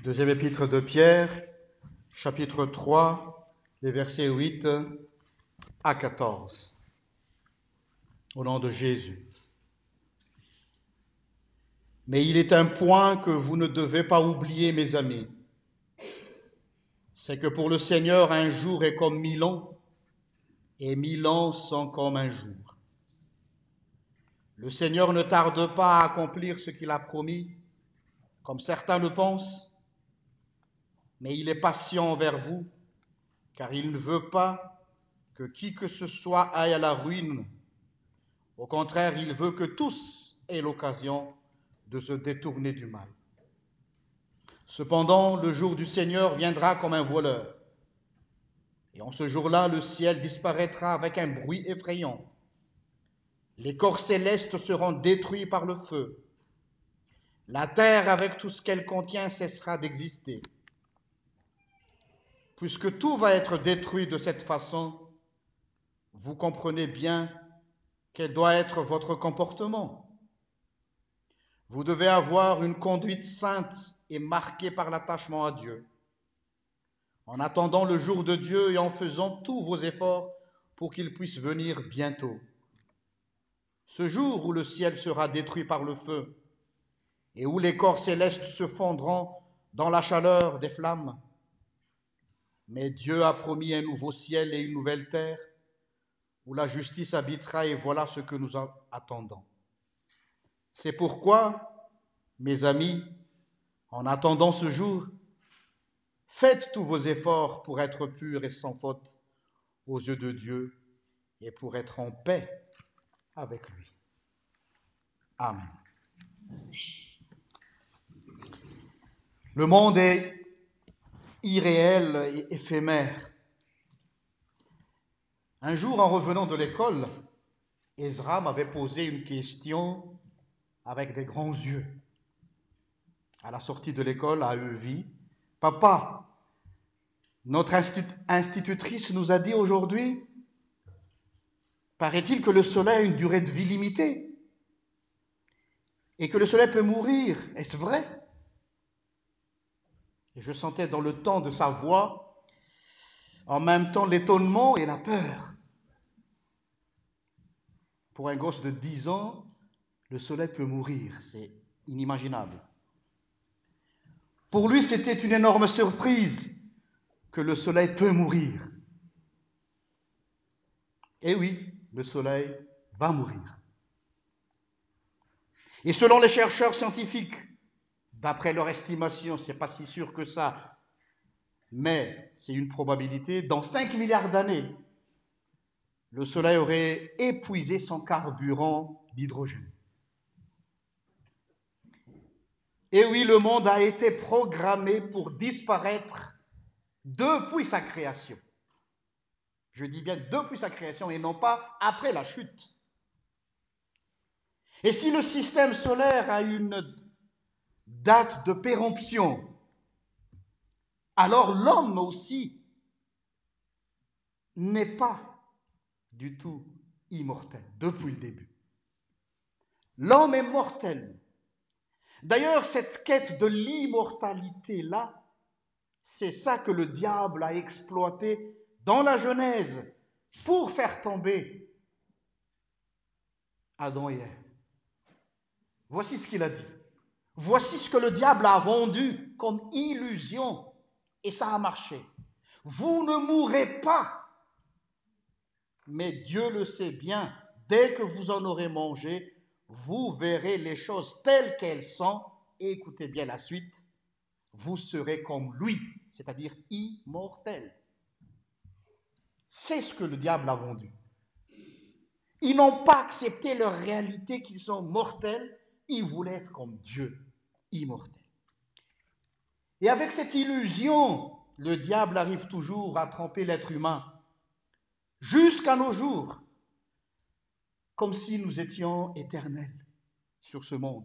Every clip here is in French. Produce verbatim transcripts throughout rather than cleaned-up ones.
Deuxième épître de Pierre, chapitre trois, les versets huit à quatorze. Au nom de Jésus. Mais il est un point que vous ne devez pas oublier, mes amis. C'est que pour le Seigneur, un jour est comme mille ans, et mille ans sont comme un jour. Le Seigneur ne tarde pas à accomplir ce qu'il a promis, comme certains le pensent, mais il est patient envers vous, car il ne veut pas que qui que ce soit aille à la ruine. Au contraire, il veut que tous aient l'occasion de se détourner du mal. Cependant, le jour du Seigneur viendra comme un voleur. Et en ce jour-là, le ciel disparaîtra avec un bruit effrayant. Les corps célestes seront détruits par le feu. La terre, avec tout ce qu'elle contient, cessera d'exister. Puisque tout va être détruit de cette façon, vous comprenez bien quel doit être votre comportement. Vous devez avoir une conduite sainte et marquée par l'attachement à Dieu, en attendant le jour de Dieu et en faisant tous vos efforts pour qu'il puisse venir bientôt. Ce jour où le ciel sera détruit par le feu et où les corps célestes se fondront dans la chaleur des flammes. Mais Dieu a promis un nouveau ciel et une nouvelle terre où la justice habitera, et voilà ce que nous attendons. C'est pourquoi, mes amis, en attendant ce jour, faites tous vos efforts pour être purs et sans faute aux yeux de Dieu et pour être en paix avec lui. Amen. Le monde est irréel et éphémère. Un jour, en revenant de l'école, Ezra m'avait posé une question avec des grands yeux. À la sortie de l'école, à Euvie, « Papa, notre institutrice nous a dit aujourd'hui, paraît-il que le soleil a une durée de vie limitée et que le soleil peut mourir. Est-ce vrai ?» Et je sentais dans le ton de sa voix en même temps l'étonnement et la peur. Pour un gosse de dix ans, le soleil peut mourir, c'est inimaginable. Pour lui, c'était une énorme surprise que le soleil peut mourir. Et oui, le soleil va mourir. Et selon les chercheurs scientifiques, d'après leur estimation, c'est pas si sûr que ça, mais c'est une probabilité, dans cinq milliards d'années, le soleil aurait épuisé son carburant d'hydrogène. Et oui, le monde a été programmé pour disparaître depuis sa création. Je dis bien depuis sa création et non pas après la chute. Et si le système solaire a une date de péremption, alors l'homme aussi n'est pas du tout immortel depuis le début. L'homme est mortel. D'ailleurs, cette quête de l'immortalité-là, c'est ça que le diable a exploité dans la Genèse pour faire tomber Adam et Ève. Voici ce qu'il a dit. Voici ce que le diable a vendu comme illusion, et ça a marché. Vous ne mourrez pas, mais Dieu le sait bien, dès que vous en aurez mangé, vous verrez les choses telles qu'elles sont, et écoutez bien la suite, vous serez comme lui, c'est-à-dire immortel. C'est ce que le diable a vendu. Ils n'ont pas accepté leur réalité qu'ils sont mortels, ils voulaient être comme Dieu, immortel. Et avec cette illusion, le diable arrive toujours à tromper l'être humain, jusqu'à nos jours, comme si nous étions éternels sur ce monde.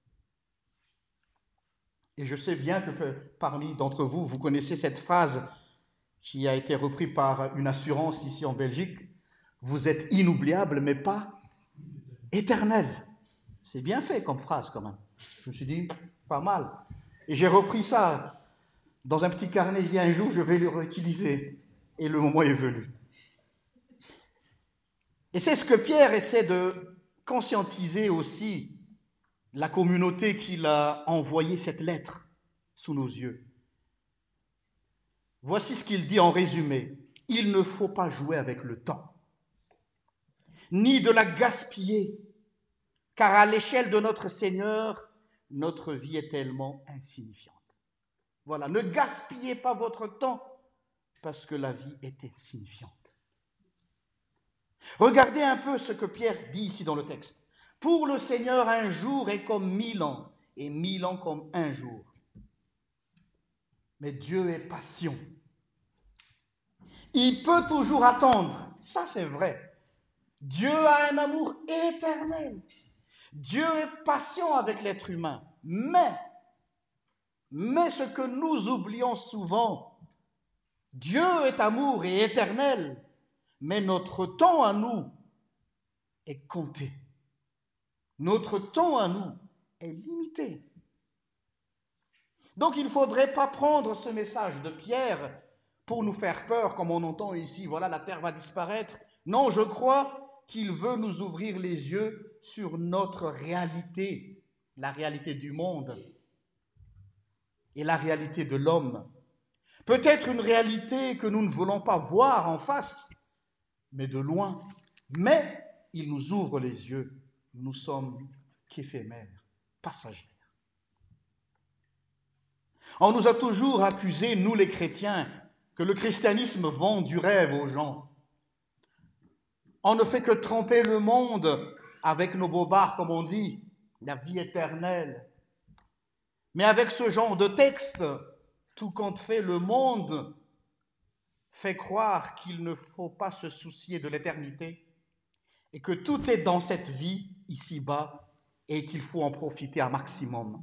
Et je sais bien que parmi d'entre vous, vous connaissez cette phrase qui a été reprise par une assurance ici en Belgique. Vous êtes inoubliable, mais pas éternel. C'est bien fait comme phrase quand même. Je me suis dit, pas mal. Et j'ai repris ça Dans un petit carnet, je dis un jour, je vais le réutiliser. Et le moment est venu. Et c'est ce que Pierre essaie de conscientiser aussi la communauté qu'il a envoyé cette lettre sous nos yeux. Voici ce qu'il dit en résumé. Il ne faut pas jouer avec le temps, ni de la gaspiller, car à l'échelle de notre Seigneur, notre vie est tellement insignifiante. Voilà, ne gaspillez pas votre temps, parce que la vie est insignifiante. Regardez un peu ce que Pierre dit ici dans le texte. Pour le Seigneur, un jour est comme mille ans, et mille ans comme un jour. Mais Dieu est patient. Il peut toujours attendre, ça c'est vrai. Dieu a un amour éternel. Dieu est patient avec l'être humain. Mais, mais ce que nous oublions souvent, Dieu est amour et éternel, mais notre temps à nous est compté. Notre temps à nous est limité. Donc il ne faudrait pas prendre ce message de Pierre pour nous faire peur, comme on entend ici, voilà, la terre va disparaître. Non, je crois qu'il veut nous ouvrir les yeux sur notre réalité, la réalité du monde et la réalité de l'homme. Peut-être une réalité que nous ne voulons pas voir en face, mais de loin. Mais il nous ouvre les yeux. Nous sommes qu'éphémères, passagers. On nous a toujours accusé, nous les chrétiens, que le christianisme vend du rêve aux gens. On ne fait que tromper le monde avec nos bobards, comme on dit, la vie éternelle. Mais avec ce genre de texte, tout compte fait, le monde fait croire qu'il ne faut pas se soucier de l'éternité et que tout est dans cette vie ici-bas et qu'il faut en profiter un maximum.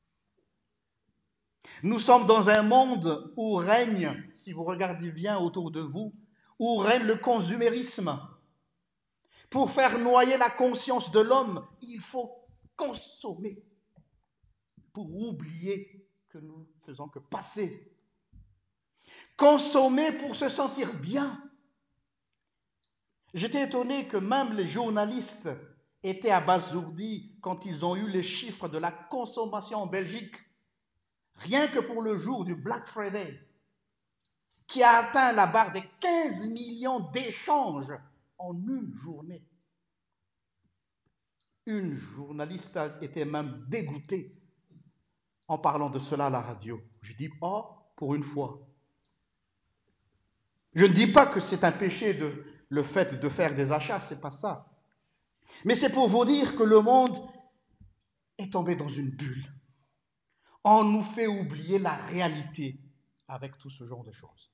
Nous sommes dans un monde où règne, si vous regardez bien autour de vous, où règne le consumérisme. Pour faire noyer la conscience de l'homme, il faut consommer pour oublier que nous ne faisons que passer. Consommer pour se sentir bien. J'étais étonné que même les journalistes étaient abasourdis quand ils ont eu les chiffres de la consommation en Belgique, rien que pour le jour du Black Friday, qui a atteint la barre des quinze millions d'échanges en une journée. Une journaliste était même dégoûtée en parlant de cela à la radio. Je dis, oh, pour une fois. Je ne dis pas que c'est un péché de, le fait de faire des achats, c'est pas ça. Mais c'est pour vous dire que le monde est tombé dans une bulle. On nous fait oublier la réalité avec tout ce genre de choses.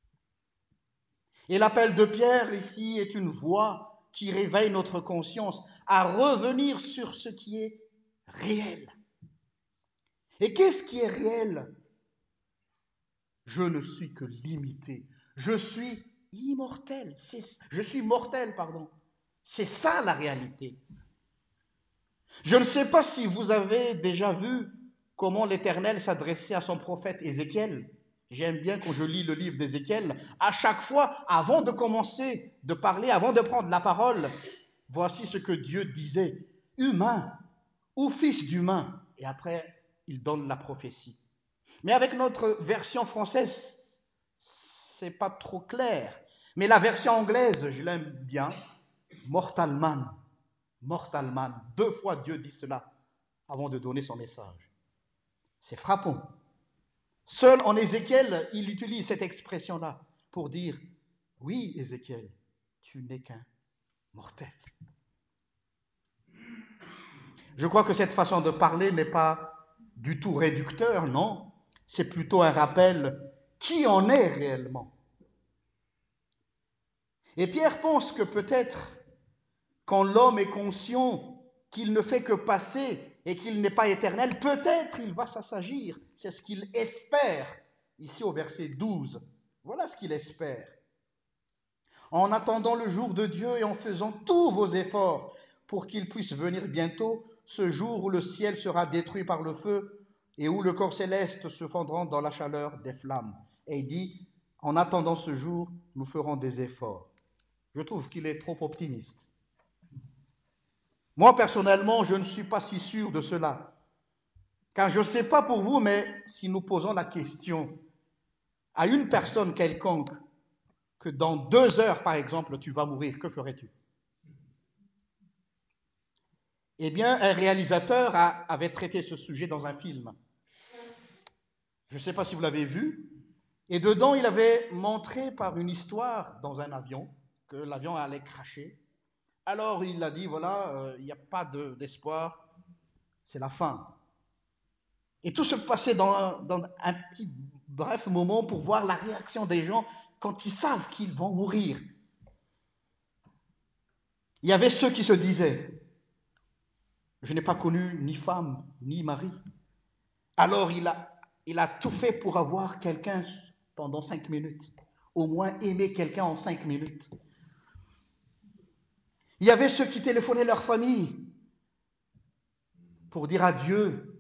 Et l'appel de Pierre ici est une voix qui réveille notre conscience à revenir sur ce qui est réel. Et qu'est-ce qui est réel? Je ne suis que limité. Je suis immortel. C'est, je suis mortel, pardon. C'est ça la réalité. Je ne sais pas si vous avez déjà vu comment l'Éternel s'adressait à son prophète Ézéchiel. J'aime bien quand je lis le livre d'Ézéchiel. À chaque fois, avant de commencer de parler, avant de prendre la parole, voici ce que Dieu disait. Humain ou fils d'humain. Et après, il donne la prophétie. Mais avec notre version française, c'est pas trop clair. Mais la version anglaise, je l'aime bien. Mortal man. Mortal man. Deux fois Dieu dit cela avant de donner son message. C'est frappant. Seul en Ézéchiel, il utilise cette expression-là pour dire, oui, Ézéchiel, tu n'es qu'un mortel. Je crois que cette façon de parler n'est pas du tout réducteur, non. C'est plutôt un rappel qui en est réellement. Et Pierre pense que peut-être quand l'homme est conscient qu'il ne fait que passer et qu'il n'est pas éternel, peut-être il va s'assagir. C'est ce qu'il espère ici au verset douze. Voilà ce qu'il espère. En attendant le jour de Dieu et en faisant tous vos efforts pour qu'il puisse venir bientôt, ce jour où le ciel sera détruit par le feu et où le corps céleste se fondra dans la chaleur des flammes. Et il dit, en attendant ce jour, nous ferons des efforts. Je trouve qu'il est trop optimiste. Moi, personnellement, je ne suis pas si sûr de cela. Car je ne sais pas pour vous, mais si nous posons la question à une personne quelconque que dans deux heures, par exemple, tu vas mourir, que ferais-tu? Eh bien, un réalisateur a, avait traité ce sujet dans un film. Je ne sais pas si vous l'avez vu. Et dedans, il avait montré par une histoire dans un avion que l'avion allait cracher. Alors, il a dit, voilà, euh, il n'y a pas de, d'espoir, c'est la fin. Et tout se passait dans un, dans un petit bref moment pour voir la réaction des gens quand ils savent qu'ils vont mourir. Il y avait ceux qui se disaient, je n'ai pas connu ni femme, ni mari. Alors il a, il a tout fait pour avoir quelqu'un pendant cinq minutes. Au moins aimer quelqu'un en cinq minutes. Il y avait ceux qui téléphonaient leur famille pour dire adieu.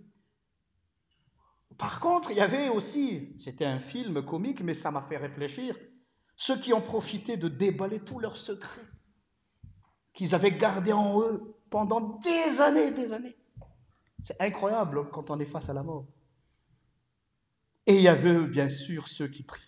Par contre, il y avait aussi, c'était un film comique, mais ça m'a fait réfléchir, ceux qui ont profité de déballer tous leurs secrets qu'ils avaient gardés en eux pendant des années et des années. C'est incroyable quand on est face à la mort. Et il y avait bien sûr ceux qui priaient.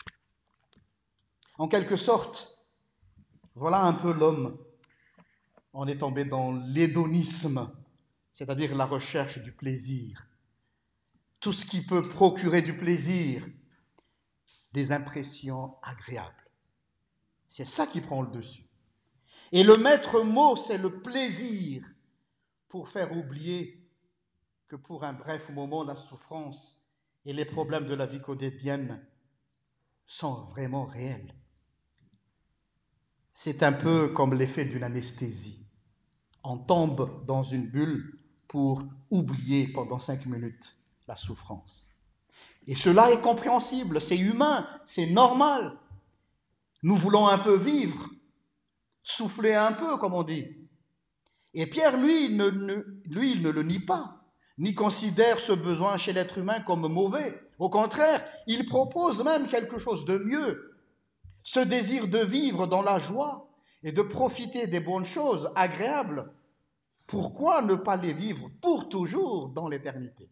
En quelque sorte, voilà un peu l'homme. On est tombé dans l'hédonisme, c'est-à-dire la recherche du plaisir. Tout ce qui peut procurer du plaisir, des impressions agréables. C'est ça qui prend le dessus. Et le maître mot, c'est le plaisir, pour faire oublier que pour un bref moment, la souffrance et les problèmes de la vie quotidienne sont vraiment réels. C'est un peu comme l'effet d'une anesthésie. On tombe dans une bulle pour oublier pendant cinq minutes la souffrance. Et cela est compréhensible, c'est humain, c'est normal. Nous voulons un peu vivre, souffler un peu, comme on dit. Et Pierre, lui, ne, ne, lui, il ne le nie pas, ni considère ce besoin chez l'être humain comme mauvais. Au contraire, il propose même quelque chose de mieux. Ce désir de vivre dans la joie et de profiter des bonnes choses agréables. Pourquoi ne pas les vivre pour toujours dans l'éternité?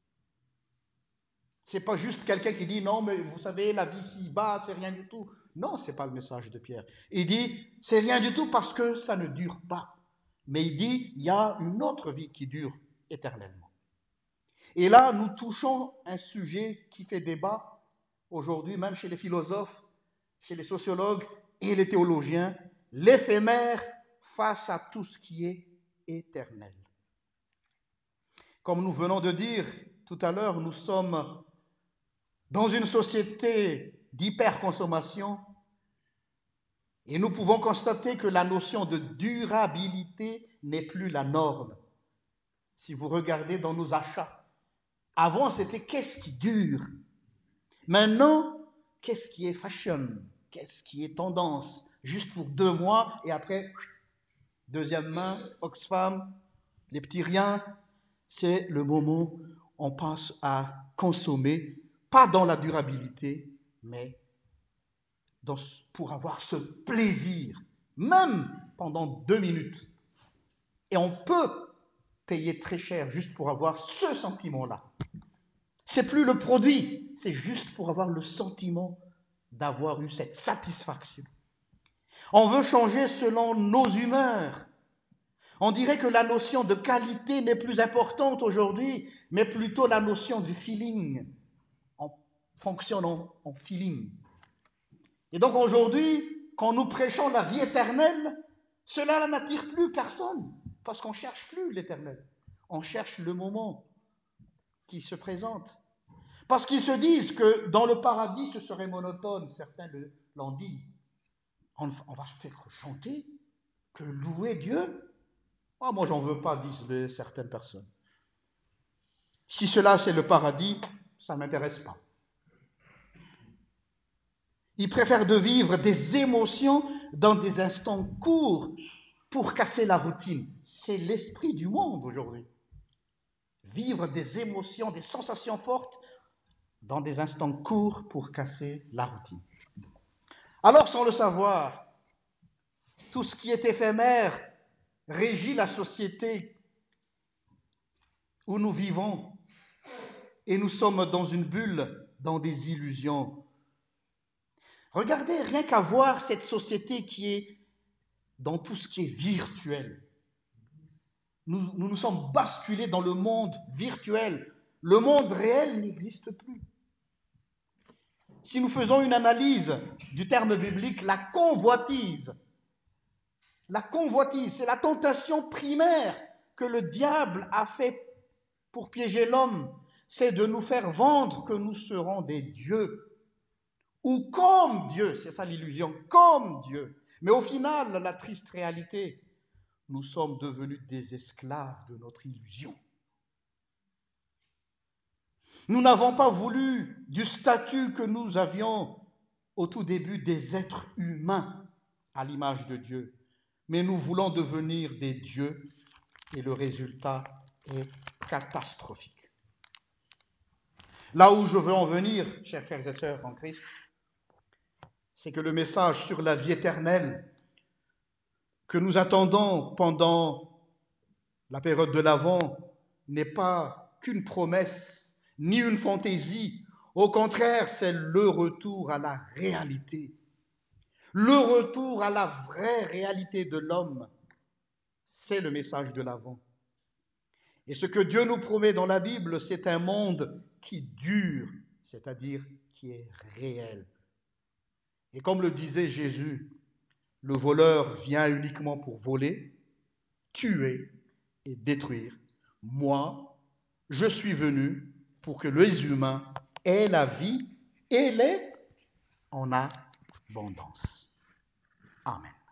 C'est pas juste quelqu'un qui dit non, mais vous savez, la vie ci-bas, c'est rien du tout. Non, c'est pas le message de Pierre. Il dit c'est rien du tout parce que ça ne dure pas. Mais il dit il y a une autre vie qui dure éternellement. Et là, nous touchons un sujet qui fait débat aujourd'hui, même chez les philosophes, chez les sociologues et les théologiens, l'éphémère face à tout ce qui est éternel. Comme nous venons de dire tout à l'heure, nous sommes dans une société d'hyperconsommation et nous pouvons constater que la notion de durabilité n'est plus la norme. Si vous regardez dans nos achats, avant c'était qu'est-ce qui dure? Maintenant, qu'est-ce qui est fashion? Qu'est-ce qui est tendance? Juste pour deux mois et après, deuxième main, Oxfam, les petits riens, c'est le moment où on passe à consommer, pas dans la durabilité, mais dans, pour avoir ce plaisir, même pendant deux minutes. Et on peut payer très cher juste pour avoir ce sentiment-là. C'est plus le produit, c'est juste pour avoir le sentiment d'avoir eu cette satisfaction. On veut changer selon nos humeurs. On dirait que la notion de qualité n'est plus importante aujourd'hui, mais plutôt la notion du feeling. On fonctionne en, en feeling. Et donc aujourd'hui, quand nous prêchons la vie éternelle, cela n'attire plus personne, parce qu'on ne cherche plus l'éternel. On cherche le moment qui se présente. Parce qu'ils se disent que dans le paradis, ce serait monotone, certains l'ont dit. On, on va se faire chanter, que louer Dieu. Oh, moi, j'en veux pas, disent certaines personnes. Si cela, c'est le paradis, ça ne m'intéresse pas. Ils préfèrent de vivre des émotions dans des instants courts pour casser la routine. C'est l'esprit du monde aujourd'hui. vivre des émotions, des sensations fortes dans des instants courts pour casser la routine. Alors, sans le savoir, tout ce qui est éphémère régit la société où nous vivons et nous sommes dans une bulle, dans des illusions. Regardez, rien qu'à voir cette société qui est dans tout ce qui est virtuel. Nous, nous nous sommes basculés dans le monde virtuel. Le monde réel n'existe plus. Si nous faisons une analyse du terme biblique, la convoitise, la convoitise, c'est la tentation primaire que le diable a fait pour piéger l'homme, c'est de nous faire vendre que nous serons des dieux, ou comme Dieu, c'est ça l'illusion, comme Dieu. Mais au final, la triste réalité, nous sommes devenus des esclaves de notre illusion. Nous n'avons pas voulu du statut que nous avions au tout début des êtres humains à l'image de Dieu, mais nous voulons devenir des dieux et le résultat est catastrophique. Là où je veux en venir, chers frères et sœurs en Christ, c'est que le message sur la vie éternelle que nous attendons pendant la période de l'Avent n'est pas qu'une promesse, ni une fantaisie. Au contraire, c'est le retour à la réalité, le retour à la vraie réalité de l'homme. C'est le message de l'Avent. Et ce que Dieu nous promet dans la Bible, c'est un monde qui dure, c'est-à-dire qui est réel. Et comme le disait Jésus, le voleur vient uniquement pour voler, tuer et détruire. Moi, je suis venu pour que les humains aient la vie et l'aient en abondance. Amen.